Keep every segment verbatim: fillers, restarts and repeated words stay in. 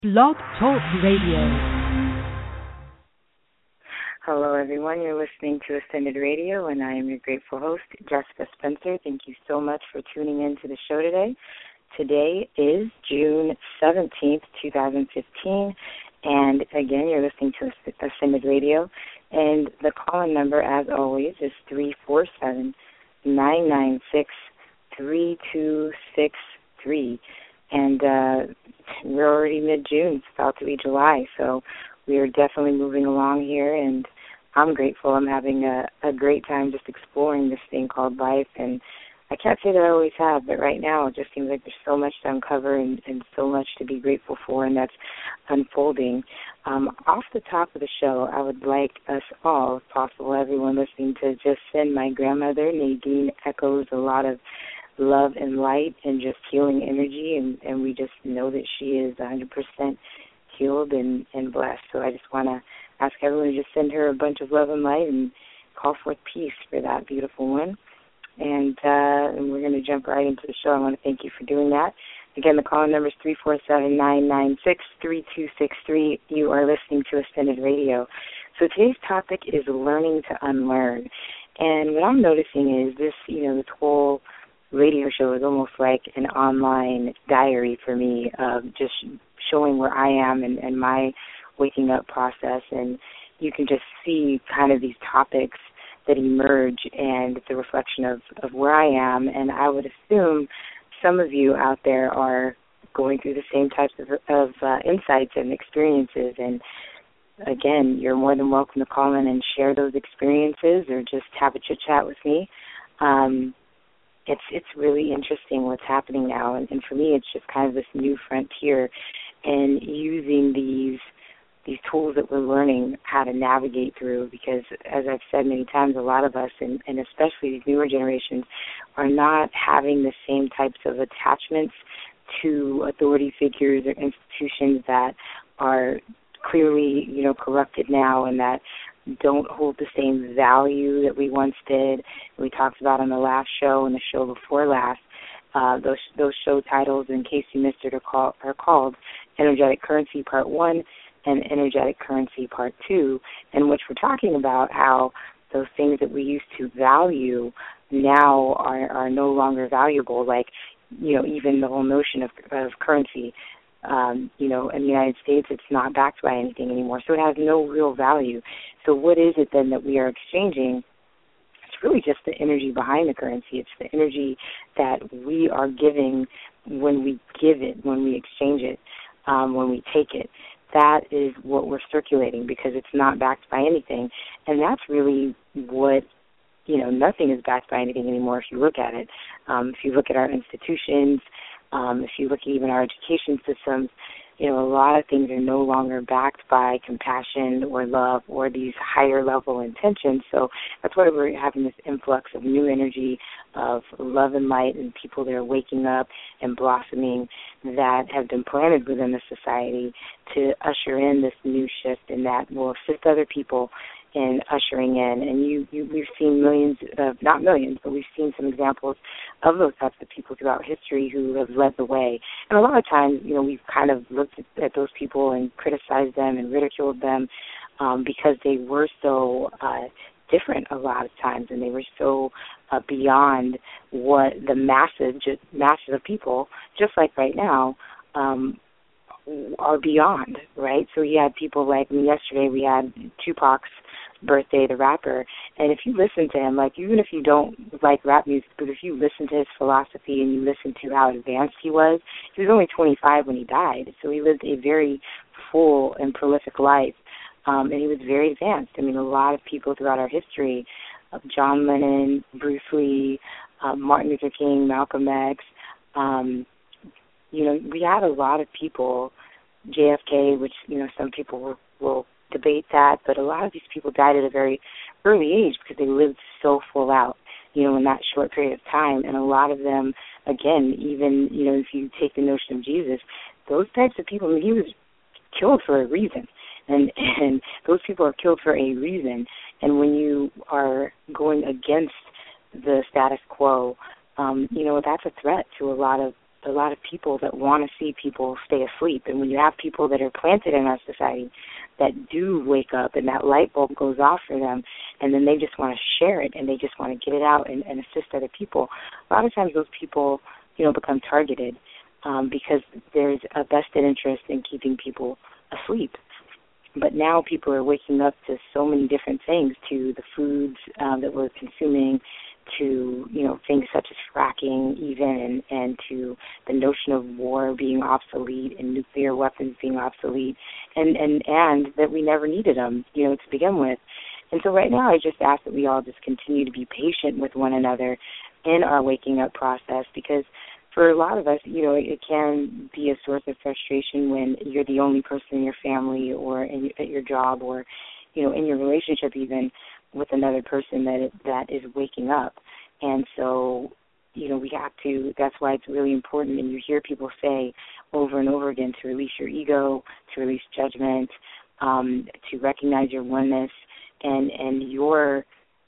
Blog Talk Radio. Hello, everyone. You're listening to Ascended Radio, and I am your grateful host, Jessica Spencer. Thank you so much for tuning in to the show today. Today is June seventeenth, twenty fifteen, and again, you're listening to Ascended Radio, and the call-in number, as always, is three four seven, nine nine six, three two six three, and uh, we're already mid-June. It's about to be July, so we are definitely moving along here, and I'm grateful. I'm having a, a great time just exploring this thing called life, and I can't say that I always have, but right now it just seems like there's so much to uncover and, and so much to be grateful for, and that's unfolding. Um, off the top of the show, I would like us all, if possible, everyone listening, to just send my grandmother, Nadine Echoes, a lot of love and light and just healing energy, and, and we just know that she is one hundred percent healed and, and blessed. So I just want to ask everyone to just send her a bunch of love and light and call forth peace for that beautiful one. And, uh, and we're going to jump right into the show. I want to thank you for doing that. Again, the call number is three four seven, nine nine six, three two six three. You are listening to Ascended Radio. So today's topic is learning to unlearn. And what I'm noticing is this, you know, this whole radio show is almost like an online diary for me, of just showing where I am and, and my waking up process. And you can just see kind of these topics that emerge, and it's a reflection of, of where I am. And I would assume some of you out there are going through the same types of, of uh, insights and experiences. And again, you're more than welcome to call in and share those experiences or just have a chit-chat with me. Um, it's it's really interesting what's happening now. And, and for me, it's just kind of this new frontier, and using these these tools that we're learning how to navigate through, because as I've said many times, a lot of us, and, and especially these newer generations, are not having the same types of attachments to authority figures or institutions that are clearly, you know, corrupted now and that don't hold the same value that we once did. We talked about on the last show and the show before last. Uh, those those show titles, in case you missed it, are, call, are called Energetic Currency Part one and Energetic Currency Part two, in which we're talking about how those things that we used to value now are, are no longer valuable, like, you know, even the whole notion of, of currency. Um, you know, in the United States, it's not backed by anything anymore, so it has no real value. So what is it then that we are exchanging? It's really just the energy behind the currency. It's the energy that we are giving when we give it, when we exchange it, um, when we take it. That is what we're circulating, because it's not backed by anything. And that's really what, you know, nothing is backed by anything anymore if you look at it. Um, if you look at our institutions, um, if you look at even our education systems, you know, a lot of things are no longer backed by compassion or love or these higher level intentions. So that's why we're having this influx of new energy, of love and light, and people that are waking up and blossoming that have been planted within the society to usher in this new shift, and that will assist other people in ushering in. And you, you we've seen millions of, not millions, but we've seen some examples of those types of people throughout history who have led the way. And a lot of times, you know, we've kind of looked at, at those people and criticized them and ridiculed them um, because they were so uh, different a lot of times, and they were so uh, beyond what the masses, just masses of people, just like right now, um, are beyond, right? So you had people like, I mean, yesterday we had Tupac's birthday, the rapper, and if you listen to him, like, even if you don't like rap music, but if you listen to his philosophy and you listen to how advanced he was, he was only twenty-five when he died, so he lived a very full and prolific life, um, and he was very advanced. I mean, a lot of people throughout our history, uh, John Lennon, Bruce Lee, uh, Martin Luther King, Malcolm X, um, you know, we had a lot of people, J F K, which, you know, some people will, will debate that, but a lot of these people died at a very early age because they lived so full out, you know, in that short period of time. And a lot of them, again, even, you know, if you take the notion of Jesus, those types of people, I mean, he was killed for a reason. And, and those people are killed for a reason. And when you are going against the status quo, um, you know, that's a threat to a lot of a lot of people that want to see people stay asleep. And when you have people that are planted in our society that do wake up and that light bulb goes off for them, and then they just want to share it and they just want to get it out and, and assist other people, a lot of times those people, you know, become targeted um, because there's a vested interest in keeping people asleep. But now people are waking up to so many different things, to the foods um, that we're consuming, to, you know, things such as fracking even, and, and to the notion of war being obsolete and nuclear weapons being obsolete, and, and, and that we never needed them, you know, to begin with. And so right now I just ask that we all just continue to be patient with one another in our waking up process, because for a lot of us, you know, it can be a source of frustration when you're the only person in your family or in, at your job or, you know, in your relationship even with another person that that is waking up. And so, you know, we have to, that's why it's really important, and you hear people say over and over again, to release your ego, to release judgment, um, to recognize your oneness and, and your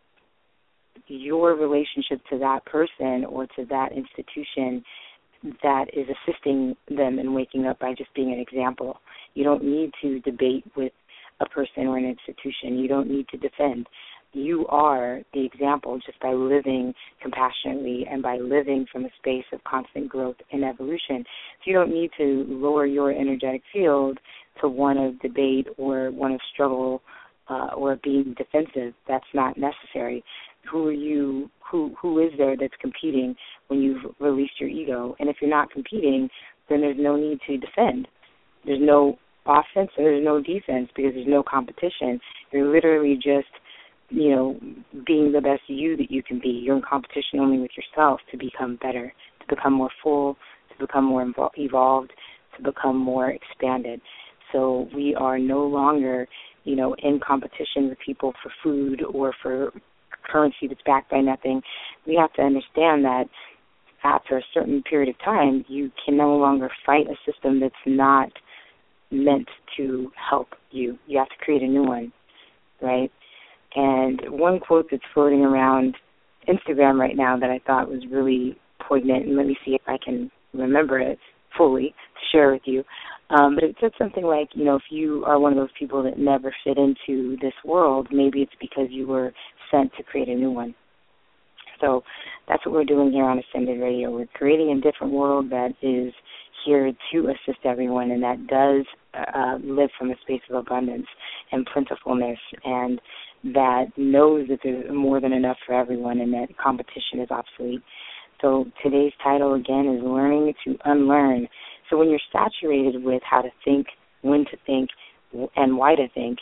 your relationship to that person or to that institution that is assisting them in waking up by just being an example. You don't need to debate with a person or an institution. You don't need to defend. You are the example just by living compassionately and by living from a space of constant growth and evolution. So you don't need to lower your energetic field to one of debate or one of struggle uh, or being defensive. That's not necessary. Who are you, who who is there that's competing when you've released your ego? And if you're not competing, then there's no need to defend. There's no offense and there's no defense because there's no competition. You're literally just, you know, being the best you that you can be. You're in competition only with yourself to become better, to become more full, to become more evolved, to become more expanded. So we are no longer, you know, in competition with people for food or for currency that's backed by nothing. We have to understand that after a certain period of time, you can no longer fight a system that's not meant to help you. You have to create a new one, right? And one quote that's floating around Instagram right now that I thought was really poignant, and let me see if I can remember it fully to share with you. Um, but it said something like, you know, if you are one of those people that never fit into this world, maybe it's because you were sent to create a new one. So that's what we're doing here on Ascended Radio. We're creating a different world that is here to assist everyone and that does uh, live from a space of abundance and plentifulness, and that knows that there's more than enough for everyone and that competition is obsolete. So today's title, again, is Learning to Unlearn. So when you're saturated with how to think, when to think, and why to think,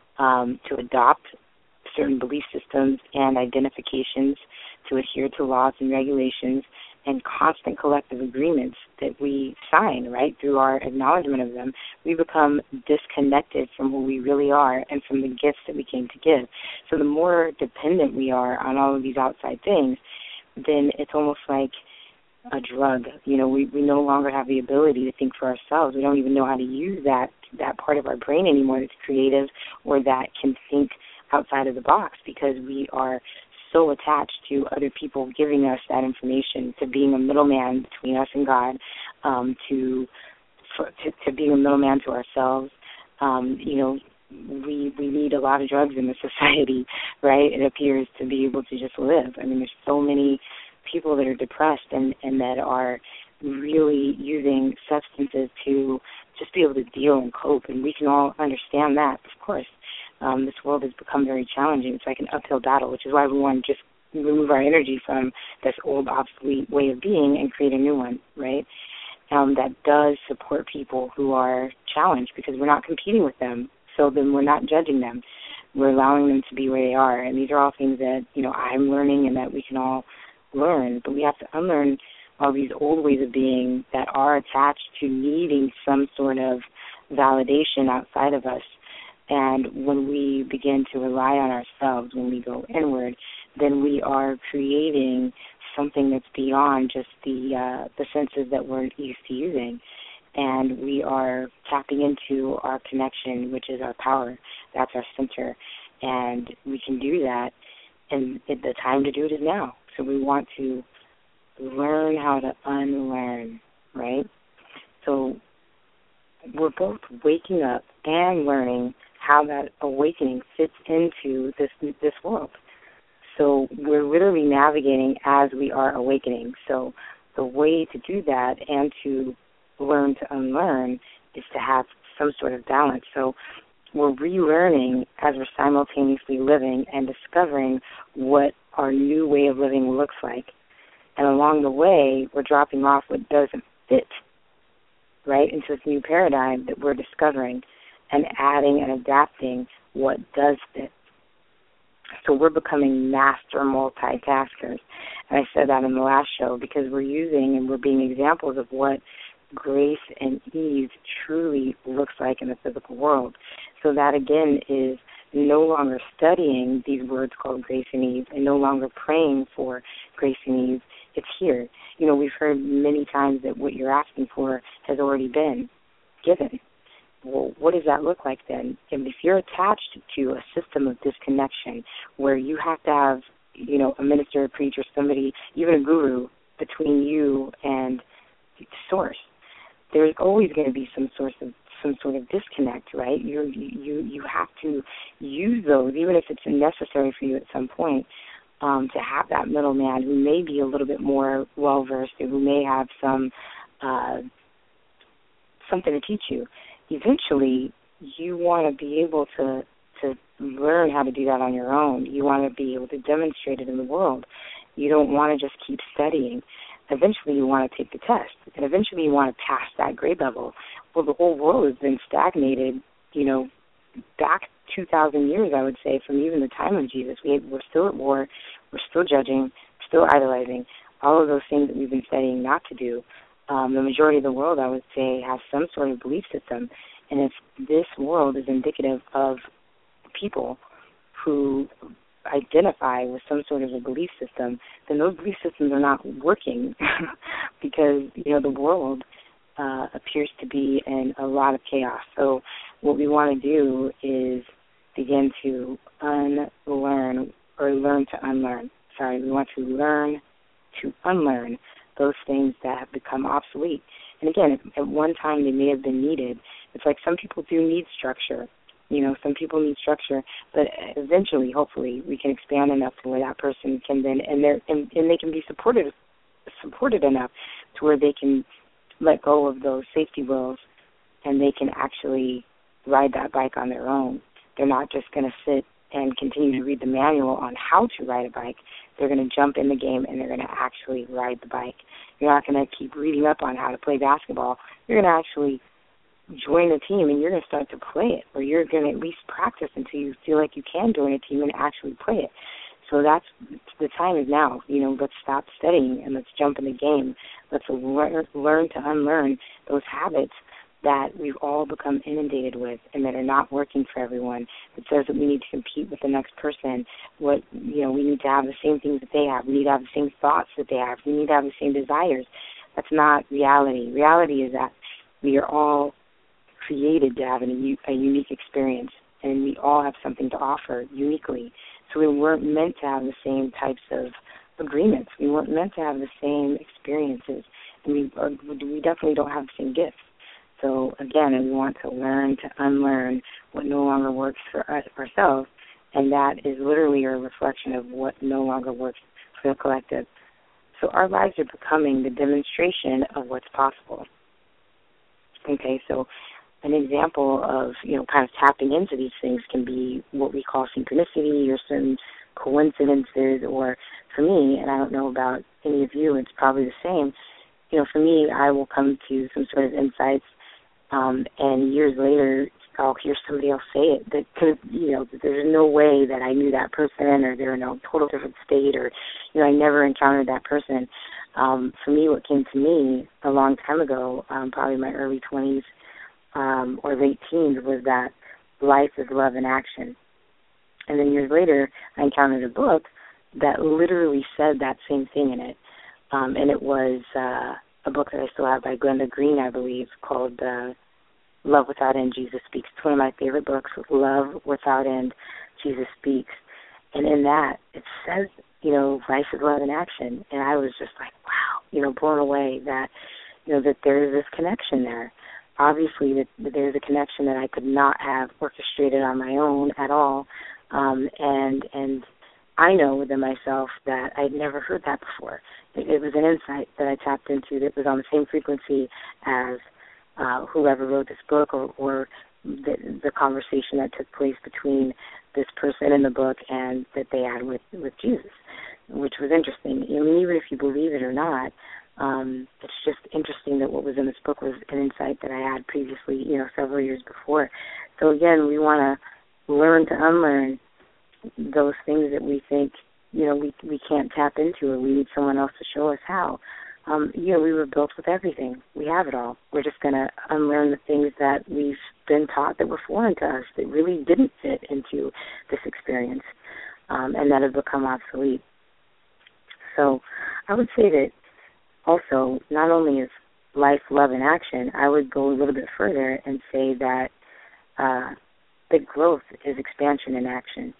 um, to adopt certain belief systems and identifications, to adhere to laws and regulations and constant collective agreements that we sign, right, through our acknowledgement of them, we become disconnected from who we really are and from the gifts that we came to give. So the more dependent we are on all of these outside things, then it's almost like a drug. You know, we, we no longer have the ability to think for ourselves. We don't even know how to use that, that part of our brain anymore that's creative or that can think outside of the box, because we are so attached to other people giving us that information, to being a middleman between us and God, um, to, for, to to being a middleman to ourselves. Um, you know, we we need a lot of drugs in the society, right? It appears, to be able to just live. I mean, there's so many people that are depressed and, and that are really using substances to just be able to deal and cope, and we can all understand that, of course. Um, this world has become very challenging. It's like an uphill battle, which is why we want to just remove our energy from this old, obsolete way of being and create a new one, right? Um, that does support people who are challenged, because we're not competing with them. So then we're not judging them. We're allowing them to be where they are. And these are all things that, you know, I'm learning and that we can all learn. But we have to unlearn all these old ways of being that are attached to needing some sort of validation outside of us. And when we begin to rely on ourselves, when we go inward, then we are creating something that's beyond just the uh, the senses that we're used to using. And we are tapping into our connection, which is our power. That's our center. And we can do that, and it, the time to do it is now. So we want to learn how to unlearn. right? So we're both waking up and learning how that awakening fits into this this world. So we're literally navigating as we are awakening. So the way to do that and to learn to unlearn is to have some sort of balance. So we're relearning as we're simultaneously living and discovering what our new way of living looks like. And along the way, we're dropping off what doesn't fit, right, into this new paradigm that we're discovering and adding and adapting what does fit. So we're becoming master multitaskers. And I said that in the last show because we're using and we're being examples of what grace and ease truly looks like in the physical world. So that, again, is no longer studying these words called grace and ease and no longer praying for grace and ease. It's here. You know, we've heard many times that what you're asking for has already been given. Well, what does that look like then? And if you're attached to a system of disconnection where you have to have, you know, a minister, a preacher, somebody, even a guru between you and the source, there's always going to be some source of some sort of disconnect, right? You're, you you have to use those, even if it's necessary for you at some point, um, to have that middleman who may be a little bit more well-versed, who may have some uh, something to teach you. Eventually, you want to be able to to learn how to do that on your own. You want to be able to demonstrate it in the world. You don't want to just keep studying. Eventually, you want to take the test, and eventually you want to pass that grade level. Well, the whole world has been stagnated, you know, back two thousand years, I would say, from even the time of Jesus. We, we're still at war. We're still judging, still idolizing, all of those things that we've been studying not to do. Um, the majority of the world, I would say, has some sort of belief system, and if this world is indicative of people who identify with some sort of a belief system, then those belief systems are not working because, you know, the world uh, appears to be in a lot of chaos. So what we want to do is begin to unlearn or learn to unlearn. Sorry, we want to learn to unlearn those things that have become obsolete. And again, at one time they may have been needed. It's like some people do need structure. You know, some people need structure, but eventually, hopefully, we can expand enough to where that person can then, and, they're, and, and they can be supported supported enough to where they can let go of those safety rules and they can actually ride that bike on their own. They're not just going to sit and continue to read the manual on how to ride a bike. They're going to jump in the game and they're going to actually ride the bike. You're not going to keep reading up on how to play basketball. You're going to actually join a team and you're going to start to play it, or you're going to at least practice until you feel like you can join a team and actually play it. So that's, the time is now. You know, let's stop studying and let's jump in the game. Let's learn, learn to unlearn those habits that we've all become inundated with and that are not working for everyone. It says that we need to compete with the next person. What, you know, we need to have the same things that they have. We need to have the same thoughts that they have. We need to have the same desires. That's not reality. Reality is that we are all created to have an, a unique experience, and we all have something to offer uniquely. So we weren't meant to have the same types of agreements. We weren't meant to have the same experiences, and we, uh, we definitely don't have the same gifts. So again, we want to learn to unlearn what no longer works for us ourselves, and that is literally a reflection of what no longer works for the collective. So our lives are becoming the demonstration of what's possible. Okay, so an example of, you know, kind of tapping into these things can be what we call synchronicity or certain coincidences, or for me, and I don't know about any of you, it's probably the same, you know, for me, I will come to some sort of insights, um, and years later, I'll hear somebody else say it that could, you know, there's no way that I knew that person, or they're in a total different state, or, you know, I never encountered that person. Um, for me, what came to me a long time ago, um, probably in my early twenties, Um, or late teens, was that life is love in action. And then years later, I encountered a book that literally said that same thing in it. Um, and it was uh, a book that I still have by Glenda Green, I believe, called uh, Love Without End, Jesus Speaks. It's one of my favorite books, Love Without End, Jesus Speaks. And in that, it says, you know, life is love in action. And I was just like, wow, you know, blown away that, you know, that there is this connection there. Obviously, that, that there's a connection that I could not have orchestrated on my own at all, um, and and I know within myself that I'd never heard that before. It, it was an insight that I tapped into that was on the same frequency as uh, whoever wrote this book, or, or the, the conversation that took place between this person in the book and that they had with, with Jesus, which was interesting. I mean, even if you believe it or not, Um, it's just interesting that what was in this book was an insight that I had previously, you know, several years before. So again, we want to learn to unlearn those things that we think, you know, we we can't tap into, or we need someone else to show us how. Um, you know, we were built with everything. We have it all. We're just going to unlearn the things that we've been taught that were foreign to us, that really didn't fit into this experience, um, and that have become obsolete. So I would say that also, not only is life, love, and action, I would go a little bit further and say that uh, that growth is expansion in action.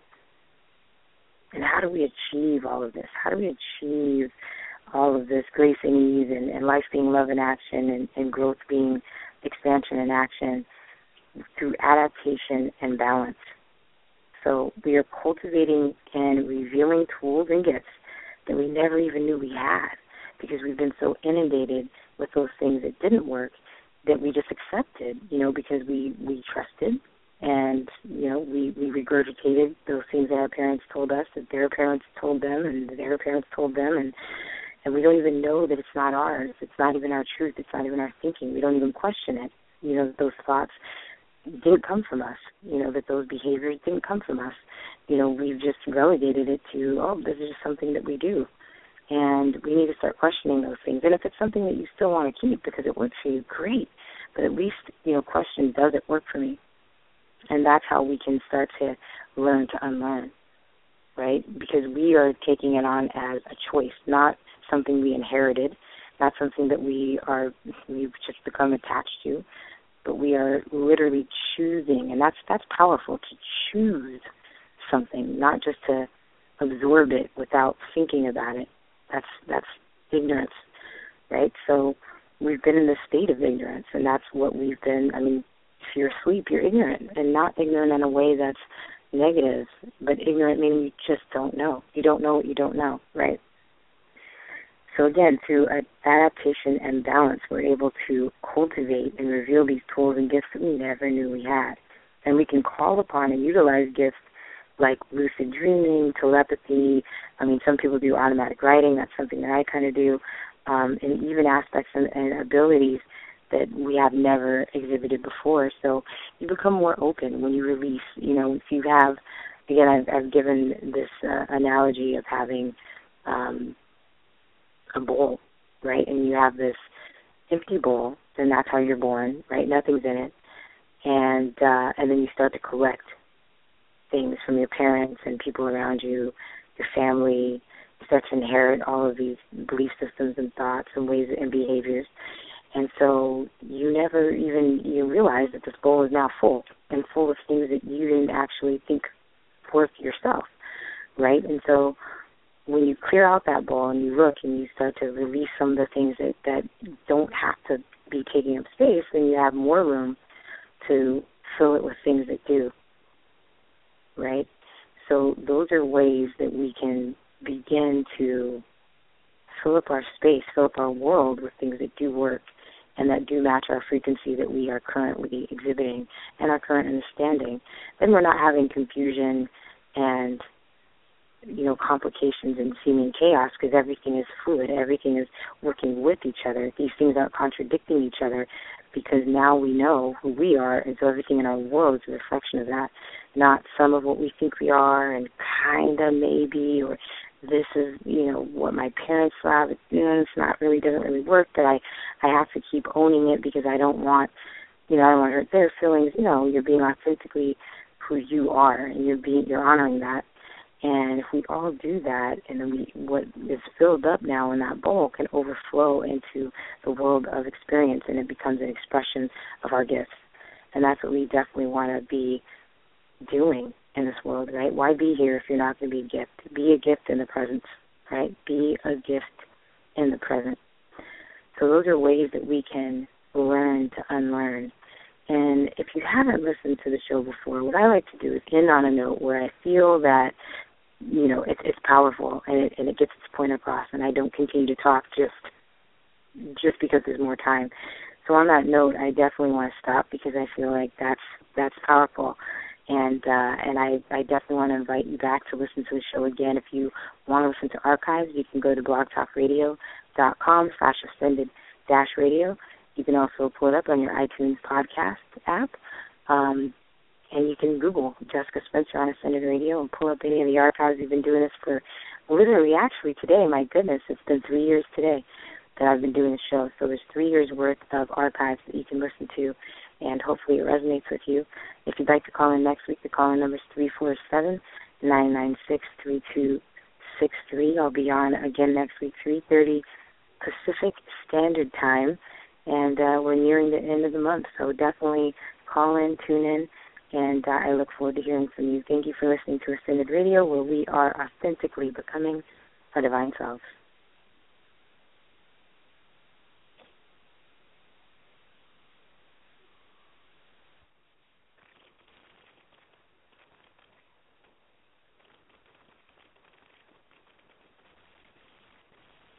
And how do we achieve all of this? How do we achieve all of this grace and ease, and, and life being love and action, and, and growth being expansion and action? Through adaptation and balance. So we are cultivating and revealing tools and gifts that we never even knew we had, because we've been so inundated with those things that didn't work that we just accepted, you know, because we, we trusted, and, you know, we, we regurgitated those things that our parents told us, that their parents told them, and that their parents told them, and, and we don't even know that it's not ours. It's not even our truth. It's not even our thinking. We don't even question it, you know, those thoughts didn't come from us, you know, that those behaviors didn't come from us. You know, we've just relegated it to, oh, this is just something that we do. And we need to start questioning those things. And if it's something that you still want to keep because it works for you, great. But at least, you know, question, does it work for me? And that's how we can start to learn to unlearn, right? Because we are taking it on as a choice, not something we inherited, not something that we are, we've just become attached to, but we are literally choosing. And that's that's powerful, to choose something, not just to absorb it without thinking about it. That's that's ignorance, right? So we've been in this state of ignorance, and that's what we've been. I mean, if you're asleep, you're ignorant, and not ignorant in a way that's negative, but ignorant meaning you just don't know. You don't know what you don't know, right? So again, through adaptation and balance, we're able to cultivate and reveal these tools and gifts that we never knew we had. And we can call upon and utilize gifts like lucid dreaming, telepathy. I mean, some people do automatic writing. That's something that I kind of do. Um, and even aspects and, and abilities that we have never exhibited before. So you become more open when you release. You know, if you have, again, I've, I've given this uh, analogy of having um, a bowl, right? And you have this empty bowl, and that's how you're born, right? Nothing's in it. And uh, and then you start to collect things from your parents and people around you, your family. You start to inherit all of these belief systems and thoughts and ways and behaviors. And so you never even you realize that this bowl is now full, and full of things that you didn't actually think worth yourself, right? And so when you clear out that bowl and you look and you start to release some of the things that, that don't have to be taking up space, then you have more room to fill it with things that do, right? So those are ways that we can begin to fill up our space, fill up our world with things that do work and that do match our frequency that we are currently exhibiting and our current understanding. Then we're not having confusion and, you know, complications and seeming chaos, because everything is fluid. Everything is working with each other. These things aren't contradicting each other, because now we know who we are, and so everything in our world is a reflection of that, not some of what we think we are and kind of maybe, or this is, you know, what my parents thought, but, you know, it's not really, doesn't really work, but I, I have to keep owning it because I don't want, you know, I don't want to hurt their feelings. You know, you're being authentically who you are, and you're being, you're honoring that. And if we all do that, and then we, what is filled up now in that bowl can overflow into the world of experience, and it becomes an expression of our gifts. And that's what we definitely want to be doing in this world, right? Why be here if you're not going to be a gift? Be a gift in the present, right? Be a gift in the present. So those are ways that we can learn to unlearn. And if you haven't listened to the show before, what I like to do is end on a note where I feel that, you know, it, it's powerful and it, and it gets its point across, and I don't continue to talk just just because there's more time. So on that note, I definitely want to stop because I feel like that's that's powerful. And uh, and I, I definitely want to invite you back to listen to the show again. If you want to listen to archives, you can go to blogtalkradio.com slash ascended dash radio. You can also pull it up on your iTunes podcast app. Um, and you can Google Jessica Spencer on Ascended Radio and pull up any of the archives. We've been doing this for literally, actually today, my goodness, it's been three years today that I've been doing the show. So there's three years worth of archives that you can listen to, and hopefully it resonates with you. If you'd like to call in next week, the call-in number is three four seven, nine nine six, three two six three. I'll be on again next week, three thirty Pacific Standard Time, and uh, we're nearing the end of the month, so definitely call in, tune in, and uh, I look forward to hearing from you. Thank you for listening to Ascended Radio, where we are authentically becoming our divine selves.